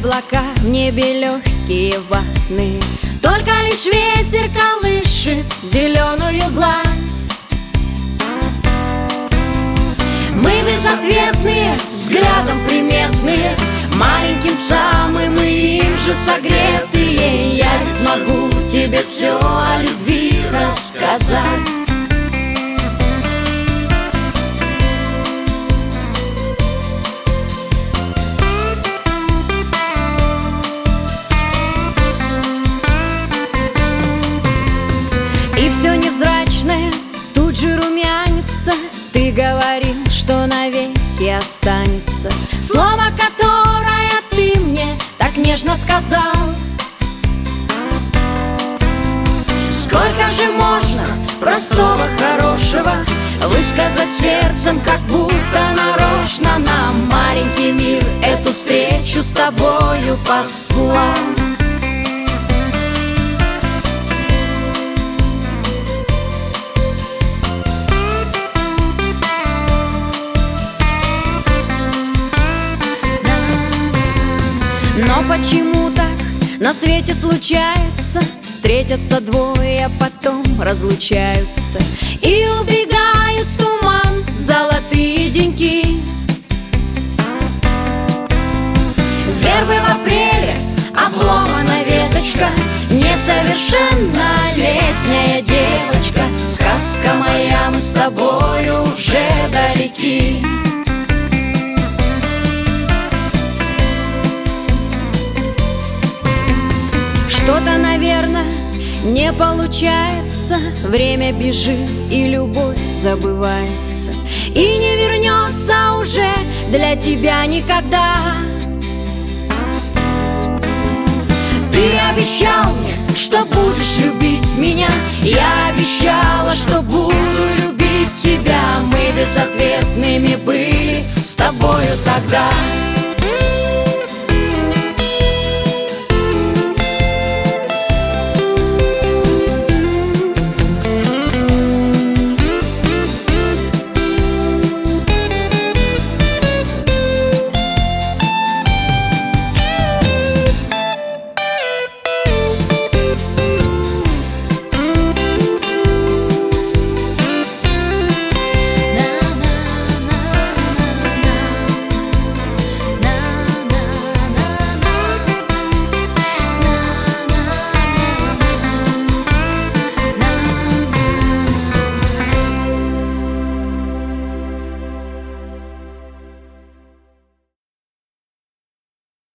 облака в небе легкие, ватные, только лишь ветер колышет зеленую гладь. Мы безответные, взглядом приметные, маленьким самым и им же согретые. Я ведь смогу тебе все о любви рассказать. И все невзрачное тут же румянится. Ты говоришь, что навеки останется слово, которое ты мне так нежно сказал. Сколько же можно простого хорошего высказать сердцем, как будто нарочно нам маленький мир эту встречу с тобою послал. Но почему так на свете случается? Встретятся двое, а потом разлучаются и убегают в туман золотые деньки. Вербы в апреле, обломана веточка, несовершеннолетняя девочка. Сказка моя, мы с тобою уже далеки. Что-то, наверное, не получается. Время бежит, и любовь забывается, и не вернется уже для тебя никогда. Ты обещал мне, что будешь любить меня. Я обещала, что буду любить тебя. Мы безответными были с тобою тогда.